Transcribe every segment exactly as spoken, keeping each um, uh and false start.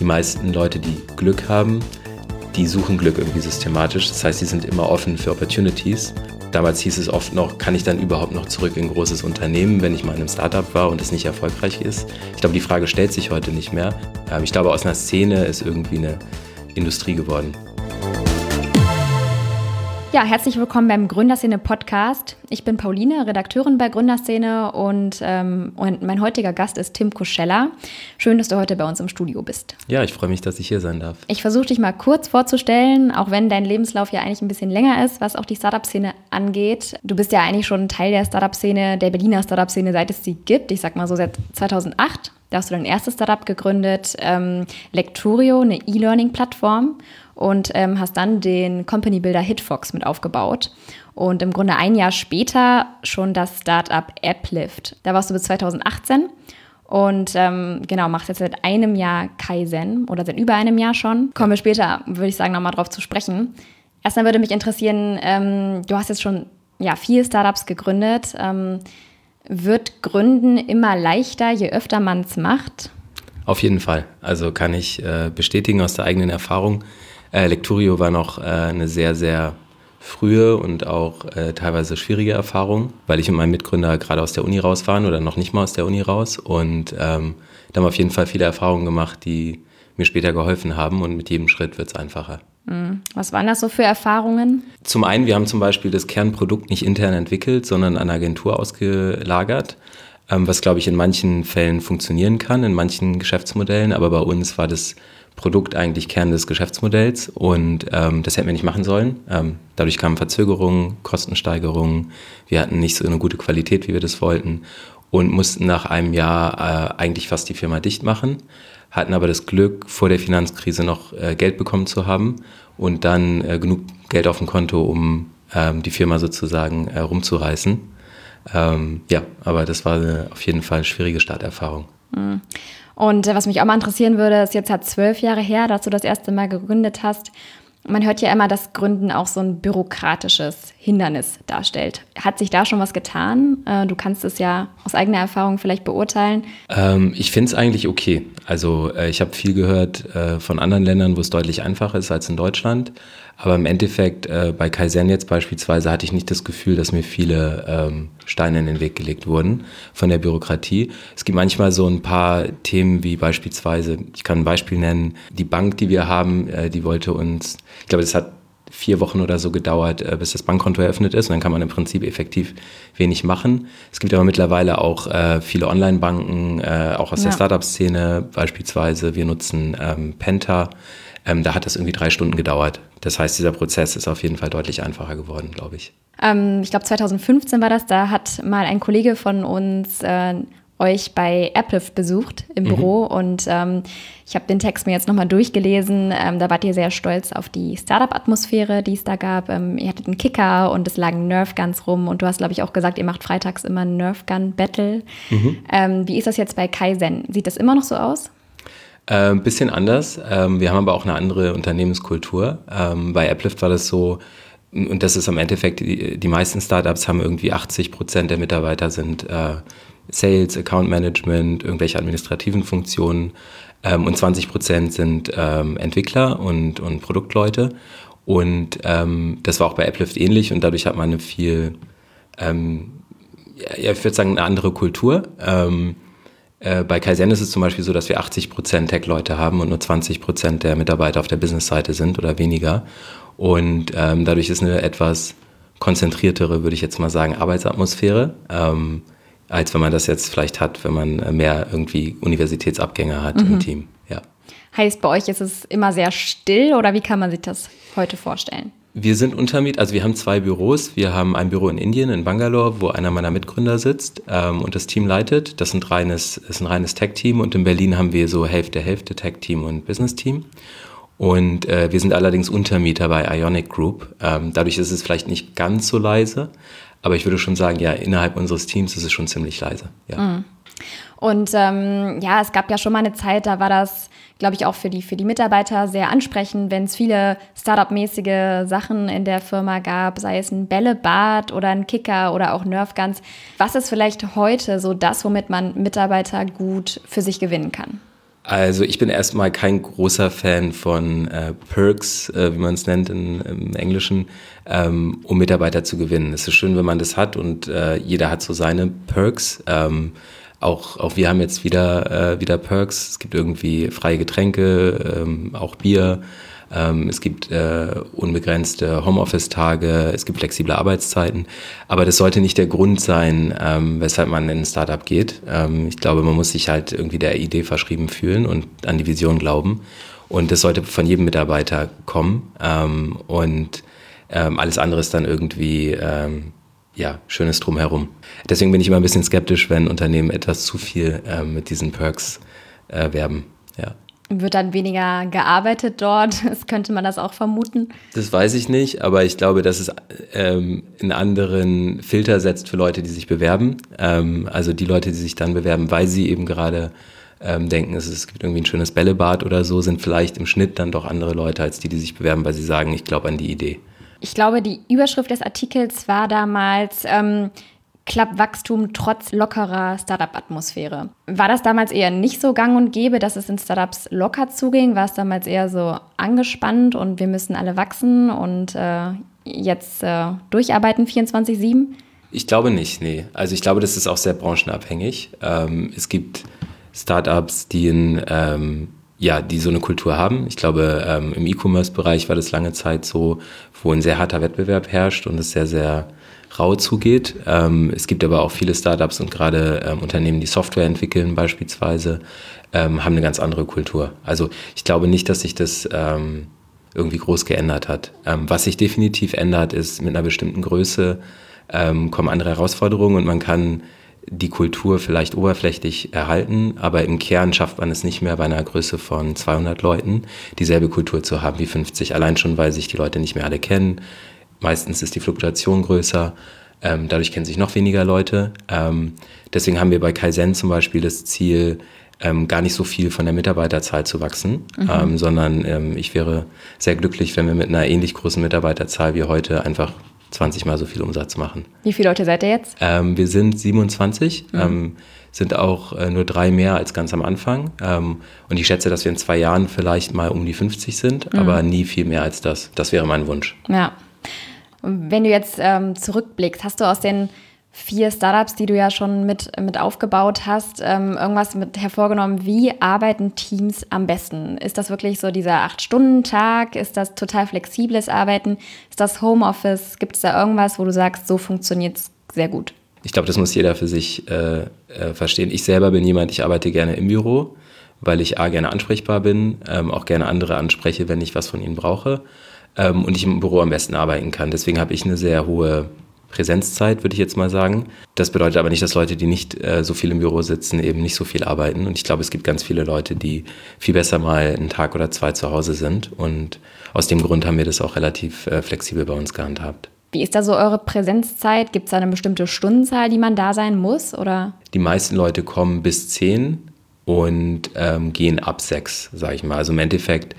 die meisten Leute, die Glück haben, die suchen Glück irgendwie systematisch. Das heißt, sie sind immer offen für Opportunities. Damals hieß es oft noch, kann ich dann überhaupt noch zurück in ein großes Unternehmen, wenn ich mal in einem Startup war und es nicht erfolgreich ist? Ich glaube, die Frage stellt sich heute nicht mehr. Ich glaube, aus einer Szene ist irgendwie eine Industrie geworden. Ja, herzlich willkommen beim Gründerszene-Podcast. Ich bin Pauline, Redakteurin bei Gründerszene und, ähm, und mein heutiger Gast ist Tim Koschella. Schön, dass du heute bei uns im Studio bist. Ja, ich freue mich, dass ich hier sein darf. Ich versuche dich mal kurz vorzustellen, auch wenn dein Lebenslauf ja eigentlich ein bisschen länger ist, was auch die Startup-Szene angeht. Du bist ja eigentlich schon Teil der Startup-Szene, der Berliner Startup-Szene, seit es sie gibt. Ich sag mal so seit zweitausendacht. Da hast du dein erstes Startup gegründet, ähm, Lecturio, eine E-Learning-Plattform. Und ähm, hast dann den Company Builder Hitfox mit aufgebaut. Und im Grunde ein Jahr später schon das Startup Applift. Da warst du bis zweitausendachtzehn und ähm, genau, machst jetzt seit einem Jahr Kaizen oder seit über einem Jahr schon. Kommen wir später, würde ich sagen, nochmal drauf zu sprechen. Erstmal würde mich interessieren, ähm, du hast jetzt schon ja, vier Startups gegründet. Ähm, wird Gründen immer leichter, je öfter man es macht? Auf jeden Fall. Also kann ich äh, bestätigen aus der eigenen Erfahrung. Äh, Lecturio war noch äh, eine sehr, sehr frühe und auch äh, teilweise schwierige Erfahrung, weil ich und mein Mitgründer gerade aus der Uni raus waren oder noch nicht mal aus der Uni raus. Und ähm, da haben wir auf jeden Fall viele Erfahrungen gemacht, die mir später geholfen haben. Und mit jedem Schritt wird es einfacher. Was waren das so für Erfahrungen? Zum einen, wir haben zum Beispiel das Kernprodukt nicht intern entwickelt, sondern an eine Agentur ausgelagert. Ähm, was, glaube ich, in manchen Fällen funktionieren kann, in manchen Geschäftsmodellen. Aber bei uns war das Produkt eigentlich Kern des Geschäftsmodells und ähm, das hätten wir nicht machen sollen. Ähm, dadurch kamen Verzögerungen, Kostensteigerungen. Wir hatten nicht so eine gute Qualität, wie wir das wollten und mussten nach einem Jahr äh, eigentlich fast die Firma dicht machen, hatten aber das Glück, vor der Finanzkrise noch äh, Geld bekommen zu haben und dann äh, genug Geld auf dem Konto, um ähm, die Firma sozusagen äh, rumzureißen. Ähm, ja, aber das war eine, auf jeden Fall eine schwierige Starterfahrung. Mhm. Und was mich auch mal interessieren würde, ist jetzt halt zwölf Jahre her, dass du das erste Mal gegründet hast. Man hört ja immer, dass Gründen auch so ein bürokratisches Hindernis darstellt. Hat sich da schon was getan? Du kannst es ja aus eigener Erfahrung vielleicht beurteilen. Ähm, ich finde es eigentlich okay. Also äh, ich habe viel gehört äh, von anderen Ländern, wo es deutlich einfacher ist als in Deutschland. Aber im Endeffekt, äh, bei Kaizen jetzt beispielsweise, hatte ich nicht das Gefühl, dass mir viele ähm, Steine in den Weg gelegt wurden von der Bürokratie. Es gibt manchmal so ein paar Themen wie beispielsweise, ich kann ein Beispiel nennen, die Bank, die wir haben, äh, die wollte uns, ich glaube, das hat vier Wochen oder so gedauert, äh, bis das Bankkonto eröffnet ist und dann kann man im Prinzip effektiv wenig machen. Es gibt aber mittlerweile auch äh, viele Online-Banken, äh, auch aus ja. der Startup-Szene beispielsweise. Wir nutzen ähm, Penta. Ähm, da hat das irgendwie drei Stunden gedauert. Das heißt, dieser Prozess ist auf jeden Fall deutlich einfacher geworden, glaube ich. Ähm, ich glaube, zweitausendfünfzehn war das. Da hat mal ein Kollege von uns äh, euch bei Applift besucht im Büro. Mhm. Und ähm, ich habe den Text mir jetzt nochmal durchgelesen. Ähm, da wart ihr sehr stolz auf die Startup-Atmosphäre, die es da gab. Ähm, ihr hattet einen Kicker und es lagen Nerf-Guns rum. Und du hast, glaube ich, auch gesagt, ihr macht freitags immer ein Nerf-Gun-Battle. Mhm. Ähm, wie ist das jetzt bei Kaizen? Sieht das immer noch so aus? Ein äh, bisschen anders. Ähm, wir haben aber auch eine andere Unternehmenskultur. Ähm, bei Applift war das so, und das ist am Endeffekt, die, die meisten Startups haben irgendwie achtzig Prozent der Mitarbeiter sind äh, Sales, Account Management, irgendwelche administrativen Funktionen ähm, und zwanzig Prozent sind ähm, Entwickler und, und Produktleute. Und ähm, das war auch bei Applift ähnlich und dadurch hat man eine viel, ähm, ja, ich würde sagen, eine andere Kultur. Ähm, Bei Kaizen ist es zum Beispiel so, dass wir achtzig Prozent Tech-Leute haben und nur zwanzig Prozent der Mitarbeiter auf der Business-Seite sind oder weniger. Und ähm, dadurch ist eine etwas konzentriertere, würde ich jetzt mal sagen, Arbeitsatmosphäre, ähm, als wenn man das jetzt vielleicht hat, wenn man mehr irgendwie Universitätsabgänger hat mhm. im Team. Ja. Heißt, bei euch ist es immer sehr still oder wie kann man sich das heute vorstellen? Wir sind Untermiet, also wir haben zwei Büros. Wir haben ein Büro in Indien, in Bangalore, wo einer meiner Mitgründer sitzt ähm, und das Team leitet. Das ist ein reines, ist ein reines Tech-Team und in Berlin haben wir so Hälfte, Hälfte Tech-Team und Business-Team. Und äh, wir sind allerdings Untermieter bei Ionic Group. Ähm, dadurch ist es vielleicht nicht ganz so leise, aber ich würde schon sagen, ja, innerhalb unseres Teams ist es schon ziemlich leise. Ja. Mhm. Und ähm, ja, es gab ja schon mal eine Zeit, da war das, glaube ich, auch für die, für die Mitarbeiter sehr ansprechend, wenn es viele Startup-mäßige Sachen in der Firma gab, sei es ein Bällebad oder ein Kicker oder auch Nerf-Guns. Was ist vielleicht heute so das, womit man Mitarbeiter gut für sich gewinnen kann? Also ich bin erstmal kein großer Fan von äh, Perks, äh, wie man es nennt in, im Englischen, ähm, um Mitarbeiter zu gewinnen. Es ist schön, wenn man das hat und äh, jeder hat so seine Perks. Ähm, auch, auch wir haben jetzt wieder, äh, wieder Perks. Es gibt irgendwie freie Getränke, ähm, auch Bier. Ähm, es gibt äh, unbegrenzte Homeoffice-Tage, es gibt flexible Arbeitszeiten. Aber das sollte nicht der Grund sein, ähm, weshalb man in ein Startup geht. Ähm, ich glaube, man muss sich halt irgendwie der Idee verschrieben fühlen und an die Vision glauben. Und das sollte von jedem Mitarbeiter kommen. Ähm, und ähm, alles andere ist dann irgendwie ähm, ja, schönes Drumherum. Deswegen bin ich immer ein bisschen skeptisch, wenn Unternehmen etwas zu viel ähm, mit diesen Perks äh, werben. Ja. Wird dann weniger gearbeitet dort? Das könnte man das auch vermuten? Das weiß ich nicht, aber ich glaube, dass es ähm, einen anderen Filter setzt für Leute, die sich bewerben. Ähm, also die Leute, die sich dann bewerben, weil sie eben gerade ähm, denken, es, es gibt irgendwie ein schönes Bällebad oder so, sind vielleicht im Schnitt dann doch andere Leute als die, die sich bewerben, weil sie sagen, ich glaube an die Idee. Ich glaube, die Überschrift des Artikels war damals ähm, Club-Wachstum trotz lockerer Startup-Atmosphäre. War das damals eher nicht so gang und gäbe, dass es in Startups locker zuging? War es damals eher so angespannt und wir müssen alle wachsen und äh, jetzt äh, durcharbeiten vierundzwanzig sieben? Ich glaube nicht, nee. Also ich glaube, das ist auch sehr branchenabhängig. Ähm, es gibt Startups, die in, ähm, ja, die so eine Kultur haben. Ich glaube, ähm, im E-Commerce-Bereich war das lange Zeit so, wo ein sehr harter Wettbewerb herrscht und es sehr, sehr rau zugeht. Ähm, es gibt aber auch viele Startups und gerade ähm, Unternehmen, die Software entwickeln beispielsweise, ähm, haben eine ganz andere Kultur. Also ich glaube nicht, dass sich das ähm, irgendwie groß geändert hat. Ähm, was sich definitiv ändert, ist mit einer bestimmten Größe ähm, kommen andere Herausforderungen und man kann die Kultur vielleicht oberflächlich erhalten, aber im Kern schafft man es nicht mehr, bei einer Größe von zweihundert Leuten dieselbe Kultur zu haben wie fünfzig. Allein schon, weil sich die Leute nicht mehr alle kennen. Meistens ist die Fluktuation größer, ähm, dadurch kennen sich noch weniger Leute. Ähm, deswegen haben wir bei Kaizen zum Beispiel das Ziel, ähm, gar nicht so viel von der Mitarbeiterzahl zu wachsen, mhm. ähm, sondern ähm, ich wäre sehr glücklich, wenn wir mit einer ähnlich großen Mitarbeiterzahl wie heute einfach zwanzig Mal so viel Umsatz machen. Wie viele Leute seid ihr jetzt? Ähm, wir sind siebenundzwanzig, mhm. ähm, sind auch äh, nur drei mehr als ganz am Anfang. Ähm, und ich schätze, dass wir in zwei Jahren vielleicht mal um die fünfzig sind, mhm. aber nie viel mehr als das. Das wäre mein Wunsch. Ja. Wenn du jetzt ähm, zurückblickst, hast du aus den vier Startups, die du ja schon mit, mit aufgebaut hast, ähm, irgendwas mit hervorgenommen? Wie arbeiten Teams am besten? Ist das wirklich so dieser acht-Stunden-Tag? Ist das total flexibles Arbeiten? Ist das Homeoffice? Gibt es da irgendwas, wo du sagst, so funktioniert es sehr gut? Ich glaube, das muss jeder für sich äh, äh, verstehen. Ich selber bin jemand, ich arbeite gerne im Büro, weil ich A, gerne ansprechbar bin, ähm, auch gerne andere anspreche, wenn ich was von ihnen brauche. Ähm, und ich im Büro am besten arbeiten kann. Deswegen habe ich eine sehr hohe Präsenzzeit, würde ich jetzt mal sagen. Das bedeutet aber nicht, dass Leute, die nicht äh, so viel im Büro sitzen, eben nicht so viel arbeiten. Und ich glaube, es gibt ganz viele Leute, die viel besser mal einen Tag oder zwei zu Hause sind. Und aus dem Grund haben wir das auch relativ äh, flexibel bei uns gehandhabt. Wie ist da so eure Präsenzzeit? Gibt es da eine bestimmte Stundenzahl, die man da sein muss? Oder? Die meisten Leute kommen bis zehn und ähm, gehen ab sechs, sage ich mal. Also im Endeffekt,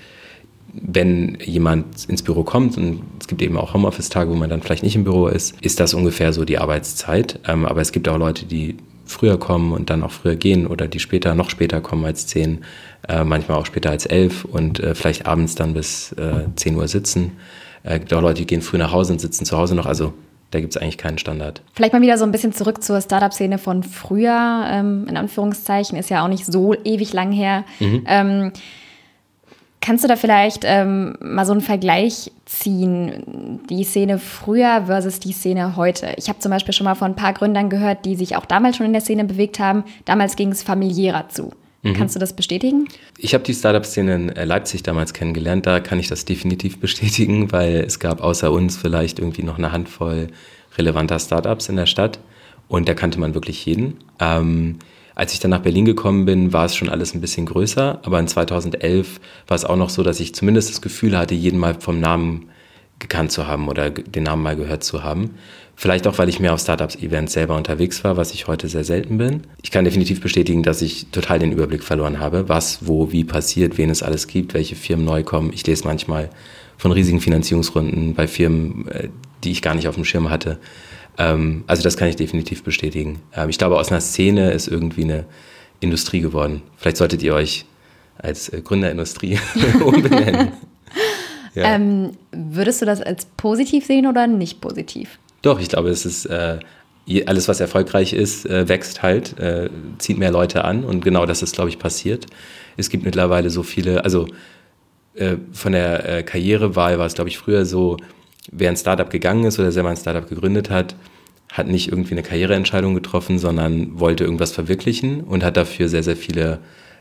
wenn jemand ins Büro kommt, und es gibt eben auch Homeoffice-Tage, wo man dann vielleicht nicht im Büro ist, ist das ungefähr so die Arbeitszeit. Ähm, aber es gibt auch Leute, die früher kommen und dann auch früher gehen oder die später, noch später kommen als zehn, äh, manchmal auch später als elf und äh, vielleicht abends dann bis äh, zehn Uhr sitzen. Es äh, gibt auch Leute, die gehen früh nach Hause und sitzen zu Hause noch. Also da gibt es eigentlich keinen Standard. Vielleicht mal wieder so ein bisschen zurück zur Startup-Szene von früher, ähm, in Anführungszeichen, ist ja auch nicht so ewig lang her. Mhm. Ähm, Kannst du da vielleicht ähm, mal so einen Vergleich ziehen, die Szene früher versus die Szene heute? Ich habe zum Beispiel schon mal von ein paar Gründern gehört, die sich auch damals schon in der Szene bewegt haben. Damals ging es familiärer zu. Mhm. Kannst du das bestätigen? Ich habe die Startup-Szene in Leipzig damals kennengelernt. Da kann ich das definitiv bestätigen, weil es gab außer uns vielleicht irgendwie noch eine Handvoll relevanter Startups in der Stadt. Und da kannte man wirklich jeden. Ähm, Als ich dann nach Berlin gekommen bin, war es schon alles ein bisschen größer, aber in zweitausendelf war es auch noch so, dass ich zumindest das Gefühl hatte, jeden mal vom Namen gekannt zu haben oder den Namen mal gehört zu haben. Vielleicht auch, weil ich mehr auf Startups-Events selber unterwegs war, was ich heute sehr selten bin. Ich kann definitiv bestätigen, dass ich total den Überblick verloren habe, was, wo, wie passiert, wen es alles gibt, welche Firmen neu kommen. Ich lese manchmal von riesigen Finanzierungsrunden bei Firmen, die ich gar nicht auf dem Schirm hatte. Also das kann ich definitiv bestätigen. Ich glaube, aus einer Szene ist irgendwie eine Industrie geworden. Vielleicht solltet ihr euch als äh, Gründerindustrie umbenennen. Ja. Ähm, würdest du das als positiv sehen oder nicht positiv? Doch, ich glaube, es ist äh, alles, was erfolgreich ist, äh, wächst halt, äh, zieht mehr Leute an und genau das ist, glaube ich, passiert. Es gibt mittlerweile so viele, also äh, von der äh, Karrierewahl war es, glaube ich, früher so, wer ein Startup gegangen ist oder selber ein Startup gegründet hat, hat nicht irgendwie eine Karriereentscheidung getroffen, sondern wollte irgendwas verwirklichen und hat dafür sehr, sehr viele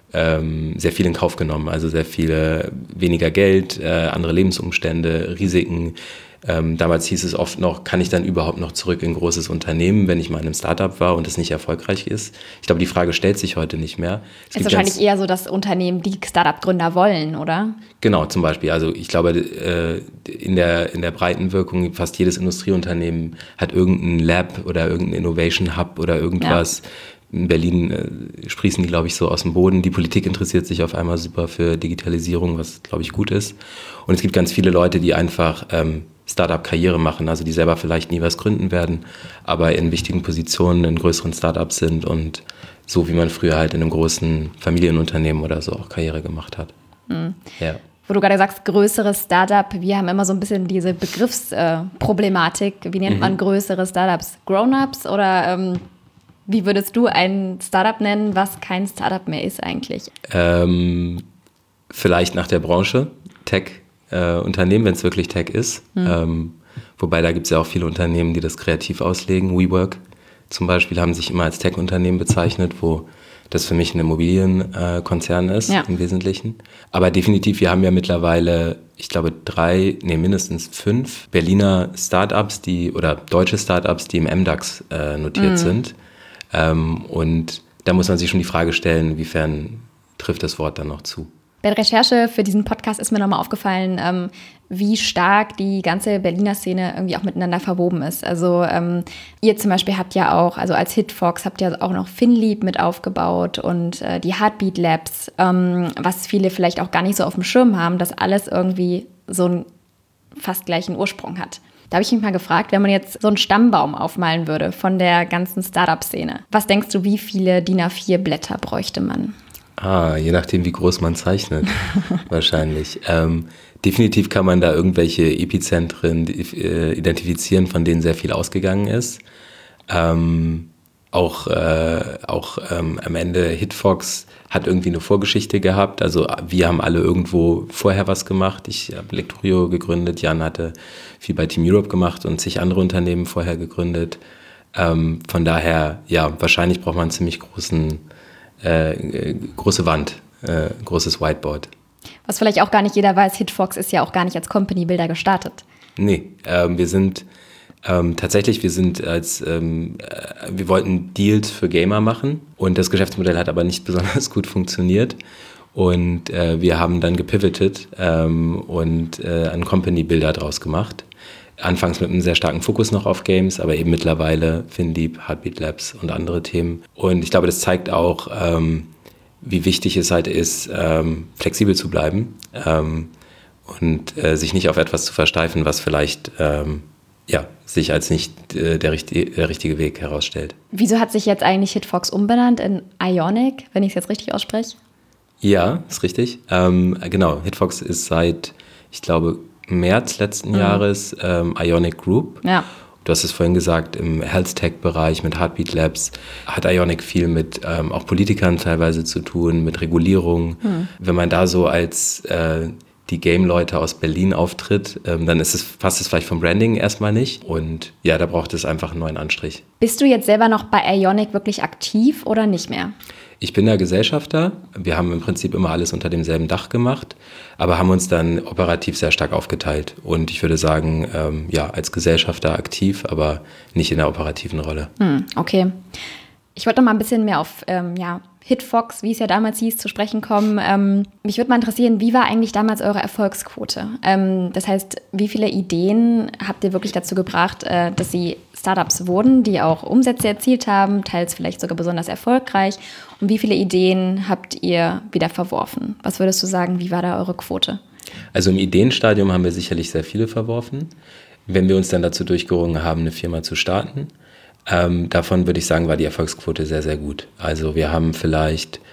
ähm, sehr viel in Kauf genommen. Also sehr viele, weniger Geld, äh, andere Lebensumstände, Risiken. Ähm, damals hieß es oft noch, kann ich dann überhaupt noch zurück in ein großes Unternehmen, wenn ich mal in einem Startup war und es nicht erfolgreich ist? Ich glaube, die Frage stellt sich heute nicht mehr. Es ist wahrscheinlich eher so, dass Unternehmen die Startup-Gründer wollen, oder? Genau, zum Beispiel. Also ich glaube, äh, in der, in der breiten Wirkung, fast jedes Industrieunternehmen hat irgendein Lab oder irgendein Innovation Hub oder irgendwas. Ja. In Berlin äh, sprießen die, glaube ich, so aus dem Boden. Die Politik interessiert sich auf einmal super für Digitalisierung, was, glaube ich, gut ist. Und es gibt ganz viele Leute, die einfach ähm, Startup-Karriere machen, also die selber vielleicht nie was gründen werden, aber in wichtigen Positionen in größeren Startups sind und so wie man früher halt in einem großen Familienunternehmen oder so auch Karriere gemacht hat. Mhm. Ja. Wo du gerade sagst, größeres Startup, wir haben immer so ein bisschen diese Begriffsproblematik. Wie nennt mhm. man größere Startups? Grown-ups oder ähm, wie würdest du ein Startup nennen, was kein Startup mehr ist eigentlich? Ähm, vielleicht nach der Branche, Tech-Unternehmen, äh, wenn es wirklich Tech ist. Mhm. Ähm, wobei da gibt es ja auch viele Unternehmen, die das kreativ auslegen. WeWork zum Beispiel haben sich immer als Tech-Unternehmen bezeichnet, wo das für mich ein Immobilienkonzern äh, ist, ja. im Wesentlichen. Aber definitiv, wir haben ja mittlerweile, ich glaube, drei, nee, mindestens fünf Berliner Startups, die oder deutsche Startups, die im M DAX äh, notiert mhm. sind. Ähm, und da muss man sich schon die Frage stellen, inwiefern trifft das Wort dann noch zu. Bei der Recherche für diesen Podcast ist mir nochmal aufgefallen, ähm, wie stark die ganze Berliner Szene irgendwie auch miteinander verwoben ist. Also ähm, ihr zum Beispiel habt ja auch, also als Hitfox habt ihr auch noch FinLeap mit aufgebaut und äh, die Heartbeat Labs, ähm, was viele vielleicht auch gar nicht so auf dem Schirm haben, dass alles irgendwie so einen fast gleichen Ursprung hat. Da habe ich mich mal gefragt, wenn man jetzt so einen Stammbaum aufmalen würde von der ganzen Startup-Szene, was denkst du, wie viele D I N A vier Blätter bräuchte man? Ah, je nachdem, wie groß man zeichnet, wahrscheinlich. Ähm, definitiv kann man da irgendwelche Epizentren äh, identifizieren, von denen sehr viel ausgegangen ist. Ähm, auch äh, auch ähm, am Ende Hitfox hat irgendwie eine Vorgeschichte gehabt. Also wir haben alle irgendwo vorher was gemacht. Ich habe Lecturio gegründet, Jan hatte viel bei Team Europe gemacht und zig andere Unternehmen vorher gegründet. Ähm, von daher, ja, wahrscheinlich braucht man einen ziemlich großen Äh, große Wand, äh, großes Whiteboard. Was vielleicht auch gar nicht jeder weiß, Hitfox ist ja auch gar nicht als Company Builder gestartet. Nee, ähm, wir sind ähm, tatsächlich, wir sind als, ähm, äh, wir wollten Deals für Gamer machen und das Geschäftsmodell hat aber nicht besonders gut funktioniert und äh, wir haben dann gepivotet ähm, und äh, einen Company Builder draus gemacht. Anfangs mit einem sehr starken Fokus noch auf Games, aber eben mittlerweile FinLeap, Heartbeat Labs und andere Themen. Und ich glaube, das zeigt auch, ähm, wie wichtig es halt ist, ähm, flexibel zu bleiben ähm, und äh, sich nicht auf etwas zu versteifen, was vielleicht ähm, ja, sich als nicht äh, der, richtig, der richtige Weg herausstellt. Wieso hat sich jetzt eigentlich Hitfox umbenannt in Ionic, wenn ich es jetzt richtig ausspreche? Ja, ist richtig. Ähm, genau, Hitfox ist seit, ich glaube, März letzten mhm. Jahres ähm, Ionic Group. Ja. Du hast es vorhin gesagt, im Health-Tech-Bereich mit Heartbeat Labs hat Ionic viel mit ähm, auch Politikern teilweise zu tun, mit Regulierung. Mhm. Wenn man da so als äh, die Game-Leute aus Berlin auftritt, ähm, dann ist es, passt es vielleicht vom Branding erstmal nicht. Und ja, da braucht es einfach einen neuen Anstrich. Bist du jetzt selber noch bei Ionic wirklich aktiv oder nicht mehr? Ich bin der Gesellschafter. Wir haben im Prinzip immer alles unter demselben Dach gemacht, aber haben uns dann operativ sehr stark aufgeteilt. Und ich würde sagen, ähm, ja, als Gesellschafter aktiv, aber nicht in der operativen Rolle. Hm, okay. Ich wollte noch mal ein bisschen mehr auf ähm, ja, Hitfox, wie es ja damals hieß, zu sprechen kommen. Ähm, mich würde mal interessieren, wie war eigentlich damals eure Erfolgsquote? Ähm, das heißt, wie viele Ideen habt ihr wirklich dazu gebracht, äh, dass sie Startups wurden, die auch Umsätze erzielt haben, teils vielleicht sogar besonders erfolgreich? Und wie viele Ideen habt ihr wieder verworfen? Was würdest du sagen, wie war da eure Quote? Also im Ideenstadium haben wir sicherlich sehr viele verworfen. Wenn wir uns dann dazu durchgerungen haben, eine Firma zu starten, ähm, davon würde ich sagen, war die Erfolgsquote sehr, sehr gut. Also wir haben vielleicht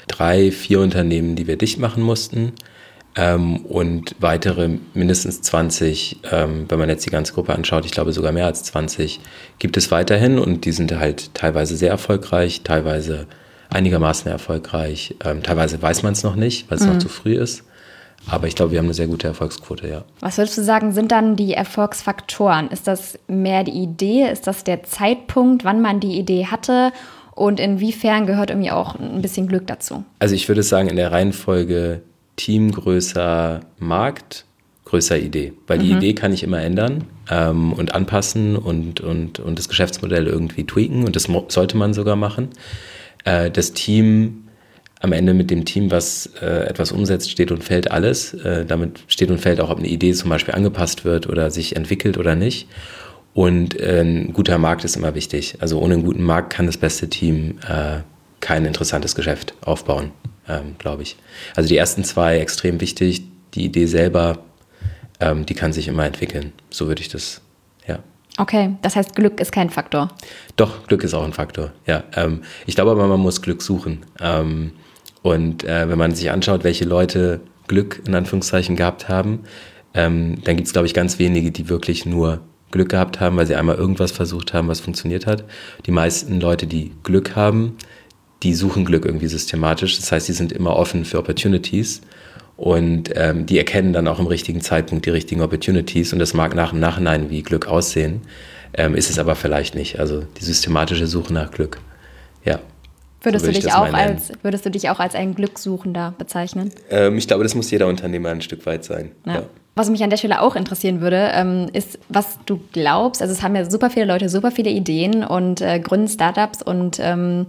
drei, vier Unternehmen, die wir dicht machen mussten. Ähm, und weitere mindestens zwanzig, ähm, wenn man jetzt die ganze Gruppe anschaut, ich glaube sogar mehr als zwanzig, gibt es weiterhin und die sind halt teilweise sehr erfolgreich, teilweise einigermaßen erfolgreich, ähm, teilweise weiß man es noch nicht, weil es mhm. noch zu früh ist, aber ich glaube, wir haben eine sehr gute Erfolgsquote, ja. Was würdest du sagen, sind dann die Erfolgsfaktoren? Ist das mehr die Idee, ist das der Zeitpunkt, wann man die Idee hatte und inwiefern gehört irgendwie auch ein bisschen Glück dazu? Also ich würde sagen, in der Reihenfolge Team größer Markt, größer Idee. Weil die mhm. Idee kann ich immer ändern ähm, und anpassen und, und, und das Geschäftsmodell irgendwie tweaken. Und das mo- sollte man sogar machen. Äh, das Team, am Ende mit dem Team, was äh, etwas umsetzt, steht und fällt alles. Äh, damit steht und fällt auch, ob eine Idee zum Beispiel angepasst wird oder sich entwickelt oder nicht. Und äh, ein guter Markt ist immer wichtig. Also ohne einen guten Markt kann das beste Team äh, kein interessantes Geschäft aufbauen. Ähm, glaube ich. Also die ersten zwei extrem wichtig. Die Idee selber, ähm, die kann sich immer entwickeln. So würde ich das, ja. Okay, das heißt, Glück ist kein Faktor. Doch, Glück ist auch ein Faktor, ja. Ähm, ich glaube aber, man muss Glück suchen. Ähm, und äh, wenn man sich anschaut, welche Leute Glück in Anführungszeichen gehabt haben, ähm, dann gibt es, glaube ich, ganz wenige, die wirklich nur Glück gehabt haben, weil sie einmal irgendwas versucht haben, was funktioniert hat. Die meisten Leute, die Glück haben, die suchen Glück irgendwie systematisch. Das heißt, die sind immer offen für Opportunities und ähm, die erkennen dann auch im richtigen Zeitpunkt die richtigen Opportunities und das mag nach dem Nachhinein wie Glück aussehen, ähm, ist es aber vielleicht nicht. Also die systematische Suche nach Glück, ja. Würdest, so du dich auch als, würdest du dich auch als ein Glückssuchender bezeichnen? Ähm, ich glaube, das muss jeder Unternehmer ein Stück weit sein. Ja. Ja. Was mich an der Stelle auch interessieren würde, ähm, ist, was du glaubst. Also es haben ja super viele Leute super viele Ideen und äh, gründen Startups und ähm,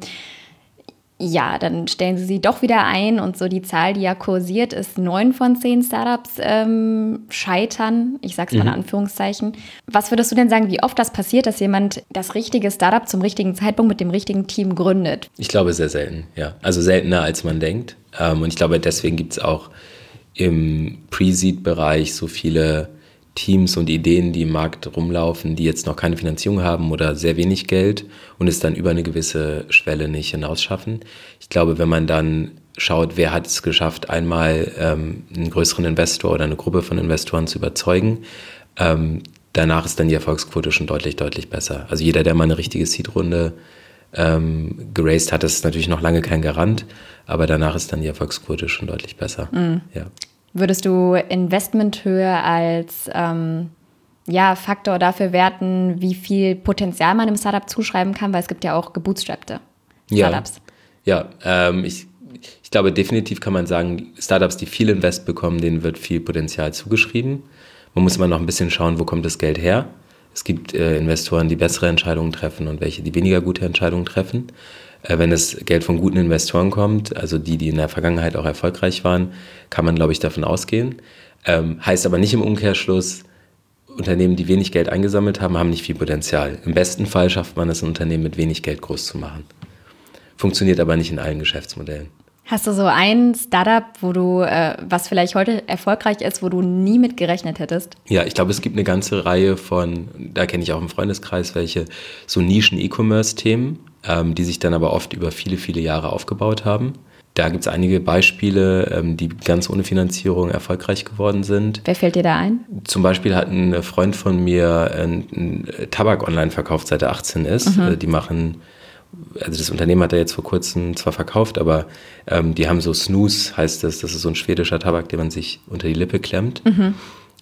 ja, dann stellen sie sie doch wieder ein und so die Zahl, die ja kursiert, ist neun von zehn Startups ähm, scheitern. Ich sag's mal in Anführungszeichen. Was würdest du denn sagen, wie oft das passiert, dass jemand das richtige Startup zum richtigen Zeitpunkt mit dem richtigen Team gründet? Ich glaube sehr selten, ja. Also seltener, als man denkt. Ähm, und ich glaube, deswegen gibt es auch im Pre-Seed-Bereich so viele Teams und Ideen, die im Markt rumlaufen, die jetzt noch keine Finanzierung haben oder sehr wenig Geld und es dann über eine gewisse Schwelle nicht hinausschaffen. Ich glaube, wenn man dann schaut, wer hat es geschafft, einmal ähm, einen größeren Investor oder eine Gruppe von Investoren zu überzeugen, ähm, danach ist dann die Erfolgsquote schon deutlich, deutlich besser. Also jeder, der mal eine richtige Seed-Runde ähm, geraced hat, das ist natürlich noch lange kein Garant, aber danach ist dann die Erfolgsquote schon deutlich besser. Mhm. Ja. Würdest du Investmenthöhe als ähm, ja, Faktor dafür werten, wie viel Potenzial man im Startup zuschreiben kann? Weil es gibt ja auch gebootstrappte Startups. Ja, ja ähm, ich, ich glaube, definitiv kann man sagen, Startups, die viel Invest bekommen, denen wird viel Potenzial zugeschrieben. Man muss immer noch ein bisschen schauen, wo kommt das Geld her. Es gibt äh, Investoren, die bessere Entscheidungen treffen und welche, die weniger gute Entscheidungen treffen. Wenn das Geld von guten Investoren kommt, also die, die in der Vergangenheit auch erfolgreich waren, kann man, glaube ich, davon ausgehen. Ähm, heißt aber nicht im Umkehrschluss, Unternehmen, die wenig Geld eingesammelt haben, haben nicht viel Potenzial. Im besten Fall schafft man es, ein Unternehmen mit wenig Geld groß zu machen. Funktioniert aber nicht in allen Geschäftsmodellen. Hast du so ein Startup, wo du, äh, was vielleicht heute erfolgreich ist, wo du nie mit gerechnet hättest? Ja, ich glaube, es gibt eine ganze Reihe von, da kenne ich auch im Freundeskreis welche, so Nischen-E-Commerce-Themen, ähm, die sich dann aber oft über viele, viele Jahre aufgebaut haben. Da gibt es einige Beispiele, ähm, die ganz ohne Finanzierung erfolgreich geworden sind. Wer fällt dir da ein? Zum Beispiel hat ein Freund von mir einen, einen Tabak online verkauft, seit er achtzehn ist. Mhm. Die machen, also das Unternehmen hat er jetzt vor kurzem zwar verkauft, aber ähm, die haben so Snus, heißt das, das ist so ein schwedischer Tabak, den man sich unter die Lippe klemmt. Mhm.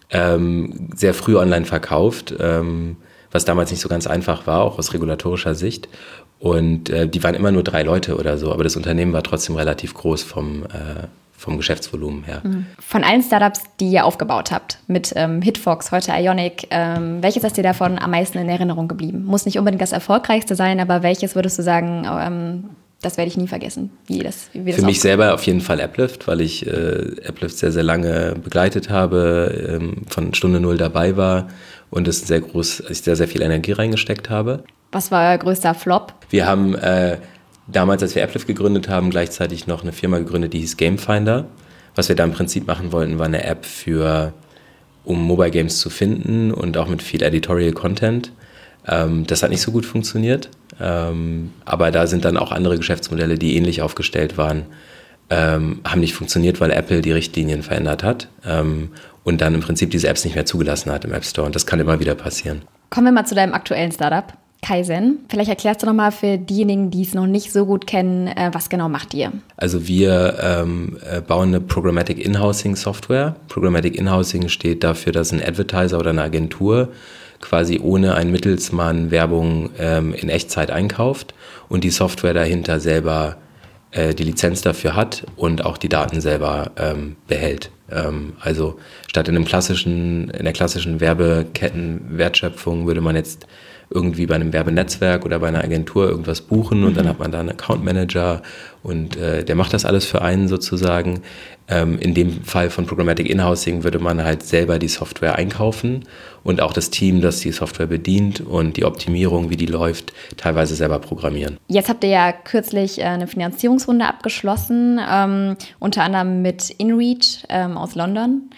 Ähm, sehr früh online verkauft, ähm, was damals nicht so ganz einfach war, auch aus regulatorischer Sicht. Und äh, die waren immer nur drei Leute oder so, aber das Unternehmen war trotzdem relativ groß vom, äh, vom Geschäftsvolumen her. Von allen Startups, die ihr aufgebaut habt, mit ähm, Hitfox, heute Ionic, ähm, welches ist dir davon am meisten in Erinnerung geblieben? Muss nicht unbedingt das erfolgreichste sein, aber welches würdest du sagen, ähm, das werde ich nie vergessen? Wie das, wie das Für mich selber auf jeden Fall Applift, weil ich äh, Applift sehr, sehr lange begleitet habe, ähm, von Stunde Null dabei war und es sehr groß, ich sehr, sehr viel Energie reingesteckt habe. Was war euer größter Flop? Wir haben äh, damals, als wir Applift gegründet haben, gleichzeitig noch eine Firma gegründet, die hieß Gamefinder. Was wir da im Prinzip machen wollten, war eine App für, um Mobile Games zu finden und auch mit viel Editorial Content. Ähm, das hat nicht so gut funktioniert, ähm, aber da sind dann auch andere Geschäftsmodelle, die ähnlich aufgestellt waren, ähm, haben nicht funktioniert, weil Apple die Richtlinien verändert hat ähm, und dann im Prinzip diese Apps nicht mehr zugelassen hat im App Store. Und das kann immer wieder passieren. Kommen wir mal zu deinem aktuellen Startup, Kaizen. Vielleicht erklärst du noch mal für diejenigen, die es noch nicht so gut kennen, äh, was genau macht ihr? Also wir ähm, äh, bauen eine Programmatic In-Housing Software. Programmatic In-Housing steht dafür, dass ein Advertiser oder eine Agentur quasi ohne einen Mittelsmann Werbung ähm, in Echtzeit einkauft und die Software dahinter selber äh, die Lizenz dafür hat und auch die Daten selber ähm, behält. Ähm, also statt in einem klassischen, in der klassischen Werbekettenwertschöpfung würde man jetzt irgendwie bei einem Werbenetzwerk oder bei einer Agentur irgendwas buchen und mhm. dann hat man da einen Account Manager und äh, der macht das alles für einen sozusagen. Ähm, in dem Fall von Programmatic In-Housing würde man halt selber die Software einkaufen und auch das Team, das die Software bedient und die Optimierung, wie die läuft, teilweise selber programmieren. Jetzt habt ihr ja kürzlich eine Finanzierungsrunde abgeschlossen, ähm, unter anderem mit InReach ähm, aus London.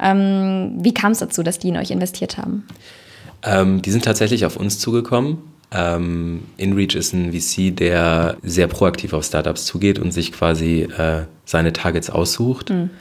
Ähm, wie kam es dazu, dass die in euch investiert haben? Ähm, die sind tatsächlich auf uns zugekommen. Ähm, InReach ist ein V C, der sehr proaktiv auf Startups zugeht und sich quasi äh, seine Targets aussucht. Mhm.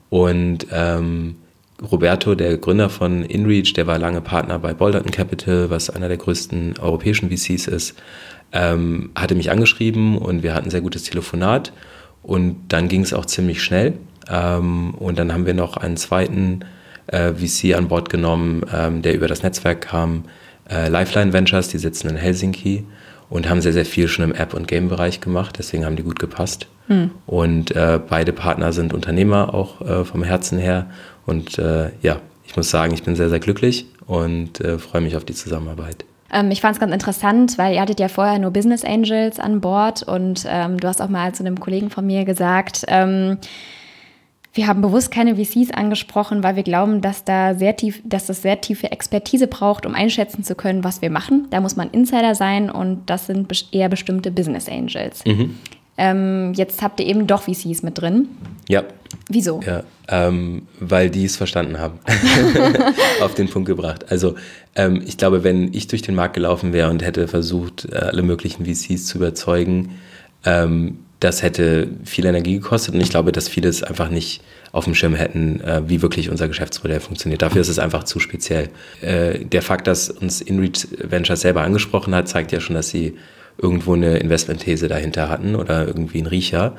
Und ähm, Roberto, der Gründer von InReach, der war lange Partner bei Balderton Capital, was einer der größten europäischen V Cs ist, ähm, hatte mich angeschrieben und wir hatten ein sehr gutes Telefonat. Und dann ging es auch ziemlich schnell. Ähm, und dann haben wir noch einen zweiten V C an Bord genommen, ähm, der über das Netzwerk kam, äh, Lifeline Ventures, die sitzen in Helsinki und haben sehr, sehr viel schon im App- und Game-Bereich gemacht, deswegen haben die gut gepasst. Mhm. Und äh, beide Partner sind Unternehmer auch äh, vom Herzen her und äh, ja, ich muss sagen, ich bin sehr, sehr glücklich und äh, freue mich auf die Zusammenarbeit. Ähm, ich fand es ganz interessant, weil ihr hattet ja vorher nur Business Angels an Bord und ähm, du hast auch mal zu einem Kollegen von mir gesagt, ähm, wir haben bewusst keine V Cs angesprochen, weil wir glauben, dass da sehr tief, dass das sehr tiefe Expertise braucht, um einschätzen zu können, was wir machen. Da muss man Insider sein und das sind eher bestimmte Business Angels. Mhm. Ähm, jetzt habt ihr eben doch V Cs mit drin. Ja. Wieso? Ja, ähm, weil die es verstanden haben. Auf den Punkt gebracht. Also ähm, ich glaube, wenn ich durch den Markt gelaufen wäre und hätte versucht, alle möglichen V Cs zu überzeugen, ähm, das hätte viel Energie gekostet und ich glaube, dass viele es einfach nicht auf dem Schirm hätten, äh, wie wirklich unser Geschäftsmodell funktioniert. Dafür ist es einfach zu speziell. Äh, der Fakt, dass uns InReach Ventures selber angesprochen hat, zeigt ja schon, dass sie irgendwo eine Investmentthese dahinter hatten oder irgendwie einen Riecher.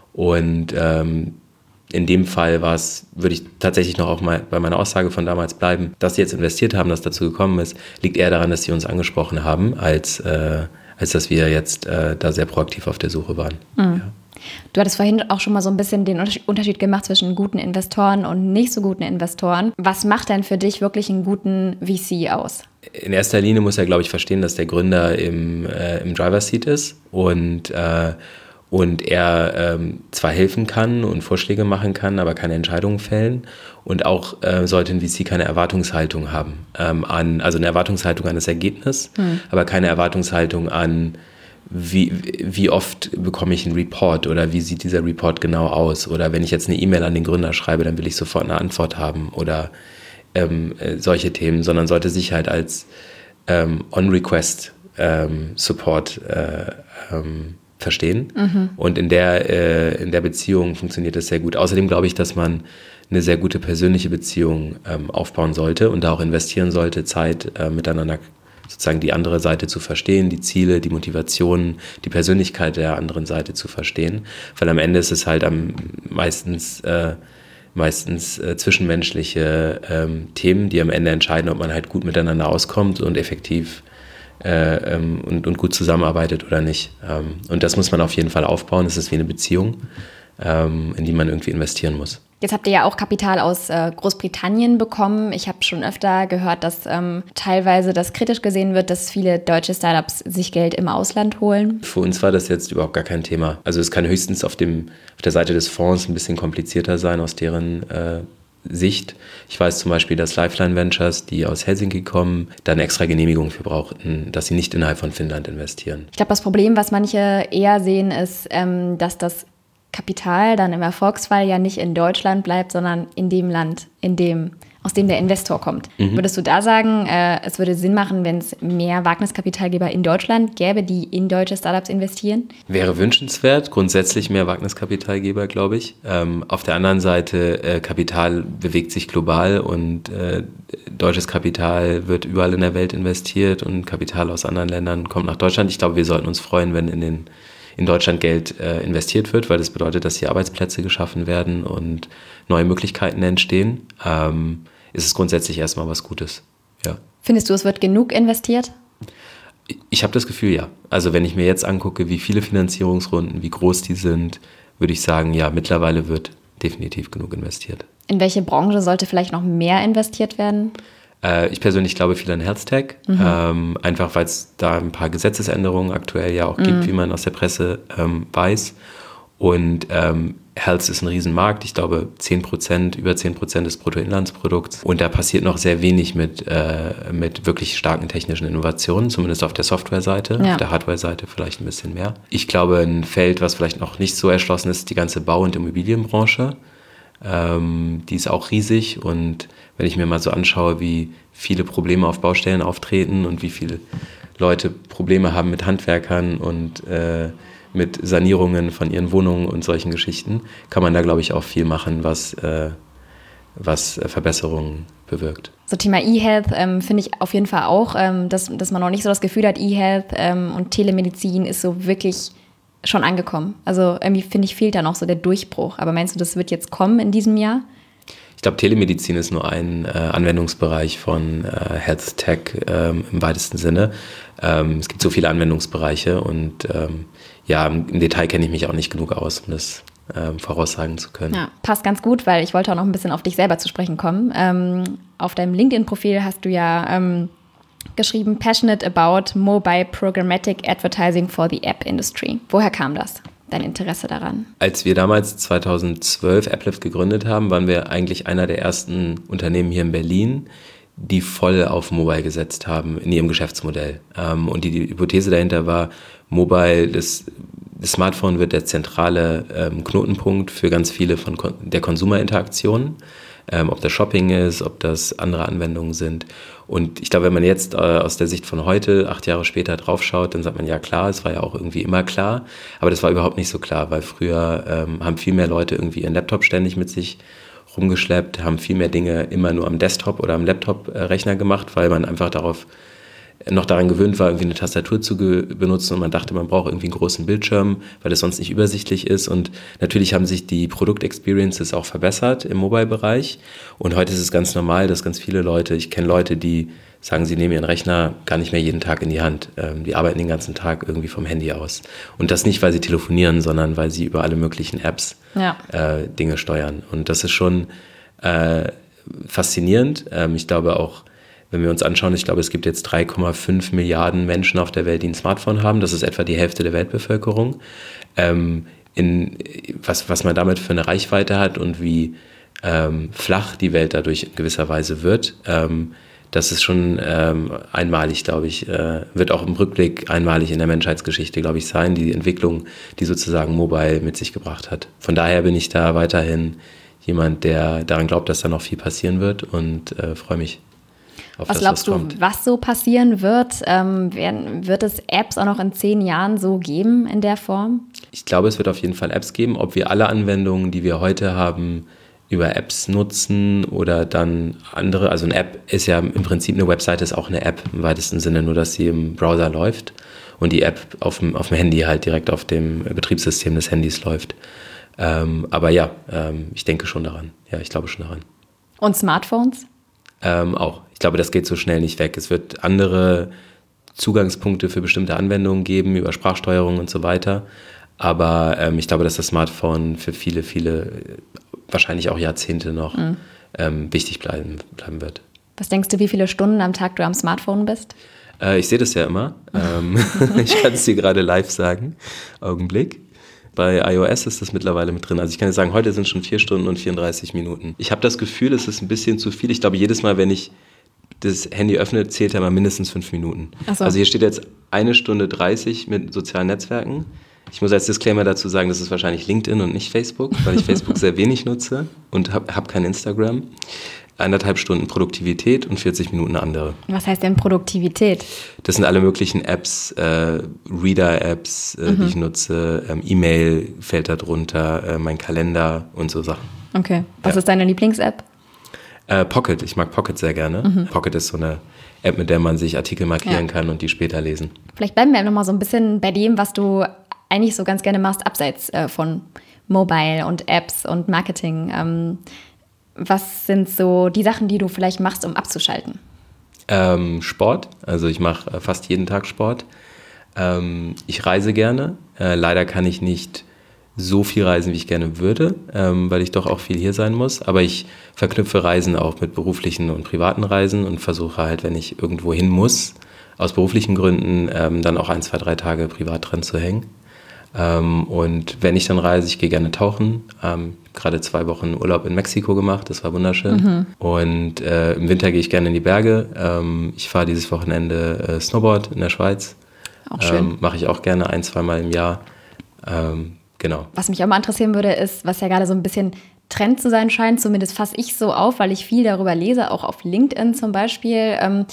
Und ähm, in dem Fall war es, würde ich tatsächlich noch auch mal bei meiner Aussage von damals bleiben, dass sie jetzt investiert haben, dass dazu gekommen ist, liegt eher daran, dass sie uns angesprochen haben, als äh, als dass wir jetzt äh, da sehr proaktiv auf der Suche waren. Mhm. Ja. Du hattest vorhin auch schon mal so ein bisschen den Unterschied gemacht zwischen guten Investoren und nicht so guten Investoren. Was macht denn für dich wirklich einen guten V C aus? In erster Linie muss er, glaube ich, verstehen, dass der Gründer im, äh, im Driver's Seat ist und äh, und er ähm, zwar helfen kann und Vorschläge machen kann, aber keine Entscheidungen fällen. Und auch äh, sollte ein V C keine Erwartungshaltung haben, ähm, an, also eine Erwartungshaltung an das Ergebnis, hm. aber keine Erwartungshaltung an, wie, wie oft bekomme ich einen Report oder wie sieht dieser Report genau aus. Oder wenn ich jetzt eine E-Mail an den Gründer schreibe, dann will ich sofort eine Antwort haben oder ähm, äh, solche Themen, sondern sollte sich halt als ähm, On-Request ähm, Support äh, ähm, verstehen. Mhm. Und in der, äh, in der Beziehung funktioniert das sehr gut. Außerdem glaube ich, dass man eine sehr gute persönliche Beziehung ähm, aufbauen sollte und da auch investieren sollte, Zeit äh, miteinander sozusagen die andere Seite zu verstehen, die Ziele, die Motivationen, die Persönlichkeit der anderen Seite zu verstehen. Weil am Ende ist es halt am meistens, äh, meistens äh, zwischenmenschliche ähm, Themen, die am Ende entscheiden, ob man halt gut miteinander auskommt und effektiv Äh, ähm, und, und gut zusammenarbeitet oder nicht. Ähm, und das muss man auf jeden Fall aufbauen. Das ist wie eine Beziehung, ähm, in die man irgendwie investieren muss. Jetzt habt ihr ja auch Kapital aus äh, Großbritannien bekommen. Ich habe schon öfter gehört, dass ähm, teilweise das kritisch gesehen wird, dass viele deutsche Startups sich Geld im Ausland holen. Für uns war das jetzt überhaupt gar kein Thema. Also es kann höchstens auf, dem, auf der Seite des Fonds ein bisschen komplizierter sein aus deren äh, Sicht. Ich weiß zum Beispiel, dass Lifeline Ventures, die aus Helsinki kommen, da eine extra Genehmigung für brauchten, dass sie nicht innerhalb von Finnland investieren. Ich glaube, das Problem, was manche eher sehen, ist, ähm, dass das Kapital dann im Erfolgsfall ja nicht in Deutschland bleibt, sondern in dem Land, in dem aus dem der Investor kommt. Mhm. Würdest du da sagen, äh, es würde Sinn machen, wenn es mehr Wagniskapitalgeber in Deutschland gäbe, die in deutsche Startups investieren? Wäre wünschenswert, grundsätzlich mehr Wagniskapitalgeber, glaube ich. Ähm, auf der anderen Seite, äh, Kapital bewegt sich global und äh, deutsches Kapital wird überall in der Welt investiert und Kapital aus anderen Ländern kommt nach Deutschland. Ich glaube, wir sollten uns freuen, wenn in den in Deutschland Geld äh, investiert wird, weil das bedeutet, dass hier Arbeitsplätze geschaffen werden und neue Möglichkeiten entstehen. Ähm, ist es grundsätzlich erstmal was Gutes. Ja. Findest du, es wird genug investiert? Ich habe das Gefühl, ja. Also wenn ich mir jetzt angucke, wie viele Finanzierungsrunden, wie groß die sind, würde ich sagen, ja, mittlerweile wird definitiv genug investiert. In welche Branche sollte vielleicht noch mehr investiert werden? Äh, ich persönlich glaube viel an Health Tech, mhm. ähm, einfach weil es da ein paar Gesetzesänderungen aktuell ja auch mhm. gibt, wie man aus der Presse ähm, weiß. Und ähm, Health ist ein Riesenmarkt, ich glaube zehn Prozent, über zehn Prozent des Bruttoinlandsprodukts. Und da passiert noch sehr wenig mit, äh, mit wirklich starken technischen Innovationen, zumindest auf der Software-Seite, ja. Auf der Hardware-Seite vielleicht ein bisschen mehr. Ich glaube, ein Feld, was vielleicht noch nicht so erschlossen ist, die ganze Bau- und Immobilienbranche. Ähm, die ist auch riesig und wenn ich mir mal so anschaue, wie viele Probleme auf Baustellen auftreten und wie viele Leute Probleme haben mit Handwerkern und äh, mit Sanierungen von ihren Wohnungen und solchen Geschichten, kann man da, glaube ich, auch viel machen, was, äh, was Verbesserungen bewirkt. So Thema E-Health ähm, finde ich auf jeden Fall auch, ähm, dass, dass man noch nicht so das Gefühl hat, E-Health ähm, und Telemedizin ist so wirklich schon angekommen. Also irgendwie finde ich, fehlt da noch so der Durchbruch. Aber meinst du, das wird jetzt kommen in diesem Jahr? Ich glaube, Telemedizin ist nur ein äh, Anwendungsbereich von äh, Health Tech ähm, im weitesten Sinne. Ähm, es gibt so viele Anwendungsbereiche und ähm, ja, im Detail kenne ich mich auch nicht genug aus, um das ähm, voraussagen zu können. Ja, passt ganz gut, weil ich wollte auch noch ein bisschen auf dich selber zu sprechen kommen. Ähm, auf deinem LinkedIn-Profil hast du ja ähm, geschrieben, passionate about mobile programmatic advertising for the app industry. Woher kam das, dein Interesse daran? Als wir damals zweitausendzwölf Applift gegründet haben, waren wir eigentlich einer der ersten Unternehmen hier in Berlin, die voll auf Mobile gesetzt haben in ihrem Geschäftsmodell. Und die, die Hypothese dahinter war, Mobile, das, das Smartphone wird der zentrale ähm, Knotenpunkt für ganz viele von Kon- der Konsumerinteraktionen. Ähm, ob das Shopping ist, ob das andere Anwendungen sind. Und ich glaube, wenn man jetzt äh, aus der Sicht von heute, acht Jahre später draufschaut, dann sagt man, ja klar, es war ja auch irgendwie immer klar, aber das war überhaupt nicht so klar, weil früher ähm, haben viel mehr Leute irgendwie ihren Laptop ständig mit sich rumgeschleppt, haben viel mehr Dinge immer nur am Desktop oder am Laptop-Rechner gemacht, weil man einfach darauf noch daran gewöhnt war, irgendwie eine Tastatur zu ge- benutzen und man dachte, man braucht irgendwie einen großen Bildschirm, weil das sonst nicht übersichtlich ist. Und natürlich haben sich die Produktexperiences auch verbessert im Mobile-Bereich. Und heute ist es ganz normal, dass ganz viele Leute, ich kenne Leute, die sagen, sie nehmen ihren Rechner gar nicht mehr jeden Tag in die Hand. Ähm, die arbeiten den ganzen Tag irgendwie vom Handy aus. Und das nicht, weil sie telefonieren, sondern weil sie über alle möglichen Apps ja. äh, Dinge steuern. Und das ist schon äh, faszinierend. Ähm, ich glaube auch, wenn wir uns anschauen, ich glaube, es gibt jetzt drei Komma fünf Milliarden Menschen auf der Welt, die ein Smartphone haben. Das ist etwa die Hälfte der Weltbevölkerung. Ähm, in, was, was man damit für eine Reichweite hat und wie ähm, flach die Welt dadurch in gewisser Weise wird, ähm, das ist schon ähm, einmalig, glaube ich, äh, wird auch im Rückblick einmalig in der Menschheitsgeschichte, glaube ich, sein, die Entwicklung, die sozusagen Mobile mit sich gebracht hat. Von daher bin ich da weiterhin jemand, der daran glaubt, dass da noch viel passieren wird und äh, freue mich. Was das, glaubst was du, was so passieren wird? Ähm, werden, wird es Apps auch noch in zehn Jahren so geben in der Form? Ich glaube, es wird auf jeden Fall Apps geben. Ob wir alle Anwendungen, die wir heute haben, über Apps nutzen oder dann andere. Also eine App ist ja im Prinzip, eine Webseite ist auch eine App im weitesten Sinne, nur dass sie im Browser läuft und die App auf dem, auf dem Handy halt direkt auf dem Betriebssystem des Handys läuft. Ähm, aber ja, ähm, ich denke schon daran. Ja, ich glaube schon daran. Und Smartphones? Ähm, auch. Ich glaube, das geht so schnell nicht weg. Es wird andere Zugangspunkte für bestimmte Anwendungen geben, über Sprachsteuerung und so weiter. Aber ähm, ich glaube, dass das Smartphone für viele, viele, wahrscheinlich auch Jahrzehnte noch mhm. ähm, wichtig bleiben, bleiben wird. Was denkst du, wie viele Stunden am Tag du am Smartphone bist? Äh, ich sehe das ja immer. ähm, ich kann es dir gerade live sagen. Augenblick. Bei iOS ist das mittlerweile mit drin. Also ich kann jetzt sagen, heute sind schon vier Stunden und vierunddreißig Minuten. Ich habe das Gefühl, es ist ein bisschen zu viel. Ich glaube, jedes Mal, wenn ich das Handy öffne, zählt er mal mindestens fünf Minuten. Ach so. Also hier steht jetzt eine Stunde dreißig mit sozialen Netzwerken. Ich muss als Disclaimer dazu sagen, das ist wahrscheinlich LinkedIn und nicht Facebook, weil ich Facebook sehr wenig nutze und habe hab kein Instagram. eineinhalb Stunden Produktivität und vierzig Minuten andere. Was heißt denn Produktivität? Das sind alle möglichen Apps, äh, Reader-Apps, äh, mhm. die ich nutze. Ähm, E-Mail fällt da drunter, äh, mein Kalender und so Sachen. Okay. Was ja. ist deine Lieblings-App? Äh, Pocket. Ich mag Pocket sehr gerne. Mhm. Pocket ist so eine App, mit der man sich Artikel markieren ja. kann und die später lesen. Vielleicht bleiben wir noch mal so ein bisschen bei dem, was du eigentlich so ganz gerne machst, abseits äh, von Mobile und Apps und Marketing. Ähm, was sind so die Sachen, die du vielleicht machst, um abzuschalten? Ähm, Sport. Also ich mache äh, fast jeden Tag Sport. Ähm, ich reise gerne. Äh, leider kann ich nicht so viel reisen, wie ich gerne würde, ähm, weil ich doch auch viel hier sein muss. Aber ich verknüpfe Reisen auch mit beruflichen und privaten Reisen und versuche halt, wenn ich irgendwo hin muss, aus beruflichen Gründen, ähm, dann auch ein, zwei, drei Tage privat dran zu hängen. Ähm, und wenn ich dann reise, ich gehe gerne tauchen. Ähm, gerade zwei Wochen Urlaub in Mexiko gemacht, das war wunderschön. Mhm. Und äh, im Winter gehe ich gerne in die Berge. Ähm, ich fahre dieses Wochenende äh, Snowboard in der Schweiz. Auch schön. Ähm, mache ich auch gerne ein, zweimal im Jahr. Ähm, genau. Was mich auch mal interessieren würde, ist, was ja gerade so ein bisschen Trend zu sein scheint, zumindest fasse ich so auf, weil ich viel darüber lese, auch auf LinkedIn zum Beispiel, ähm,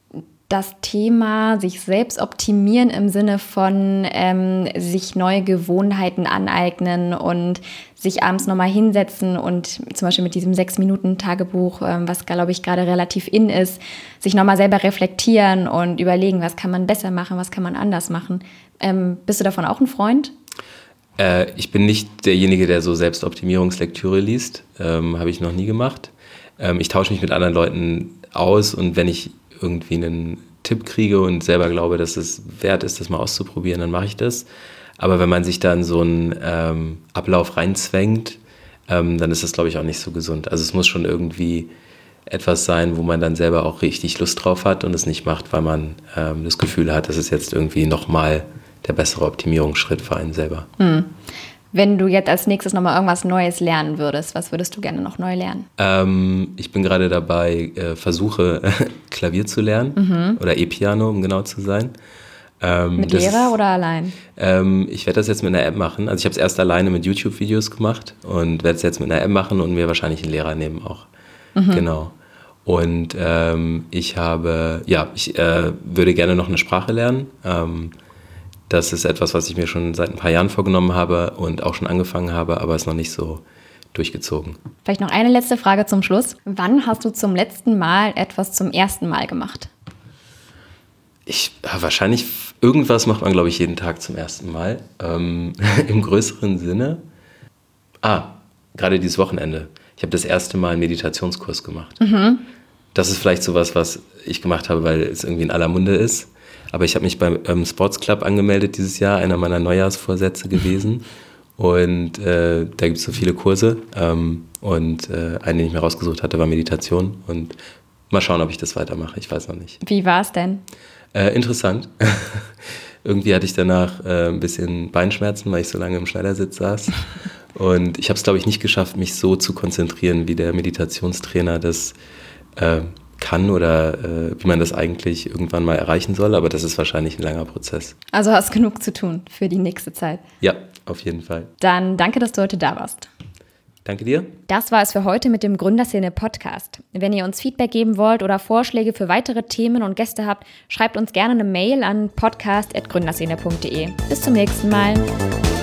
das Thema sich selbst optimieren im Sinne von ähm, sich neue Gewohnheiten aneignen und sich abends nochmal hinsetzen und zum Beispiel mit diesem sechs-Minuten-Tagebuch, ähm, was, glaube ich, gerade relativ in ist, sich nochmal selber reflektieren und überlegen, was kann man besser machen, was kann man anders machen. Ähm, bist du davon auch ein Freund? Äh, ich bin nicht derjenige, der so Selbstoptimierungslektüre liest. Ähm, habe ich noch nie gemacht. Ähm, ich tausche mich mit anderen Leuten aus und wenn ich irgendwie einen Tipp kriege und selber glaube, dass es wert ist, das mal auszuprobieren, dann mache ich das. Aber wenn man sich da in so einen ähm, Ablauf reinzwängt, ähm, dann ist das, glaube ich, auch nicht so gesund. Also es muss schon irgendwie etwas sein, wo man dann selber auch richtig Lust drauf hat und es nicht macht, weil man ähm, das Gefühl hat, das ist jetzt irgendwie nochmal der bessere Optimierungsschritt für einen selber. Hm. Wenn du jetzt als nächstes nochmal irgendwas Neues lernen würdest, was würdest du gerne noch neu lernen? Ähm, ich bin gerade dabei, äh, versuche Klavier zu lernen mhm. oder E-Piano, um genau zu sein. Ähm, mit Lehrer ist, oder allein? Ähm, ich werde das jetzt mit einer App machen. Also ich habe es erst alleine mit YouTube-Videos gemacht und werde es jetzt mit einer App machen und mir wahrscheinlich einen Lehrer nehmen auch. Mhm. Genau. Und ähm, ich habe, ja, ich äh, würde gerne noch eine Sprache lernen. Ähm, Das ist etwas, was ich mir schon seit ein paar Jahren vorgenommen habe und auch schon angefangen habe, aber es noch nicht so durchgezogen. Vielleicht noch eine letzte Frage zum Schluss. Wann hast du zum letzten Mal etwas zum ersten Mal gemacht? Ich, wahrscheinlich, irgendwas macht man, glaube ich, jeden Tag zum ersten Mal. Ähm, im größeren Sinne. Ah, gerade dieses Wochenende. Ich habe das erste Mal einen Meditationskurs gemacht. Mhm. Das ist vielleicht sowas, was ich gemacht habe, weil es irgendwie in aller Munde ist. Aber ich habe mich beim ähm, Sports Club angemeldet dieses Jahr, einer meiner Neujahrsvorsätze gewesen. Und äh, da gibt es so viele Kurse. Ähm, und äh, einen, den ich mir rausgesucht hatte, war Meditation. Und mal schauen, ob ich das weitermache. Ich weiß noch nicht. Wie war es denn? Äh, interessant. Irgendwie hatte ich danach äh, ein bisschen Beinschmerzen, weil ich so lange im Schneidersitz saß. Und ich habe es, glaube ich, nicht geschafft, mich so zu konzentrieren, wie der Meditationstrainer das äh, kann oder äh, wie man das eigentlich irgendwann mal erreichen soll, aber das ist wahrscheinlich ein langer Prozess. Also hast genug zu tun für die nächste Zeit. Ja, auf jeden Fall. Dann danke, dass du heute da warst. Danke dir. Das war es für heute mit dem Gründerszene-Podcast. Wenn ihr uns Feedback geben wollt oder Vorschläge für weitere Themen und Gäste habt, schreibt uns gerne eine Mail an podcast at gründerszene punkt de. Bis zum nächsten Mal.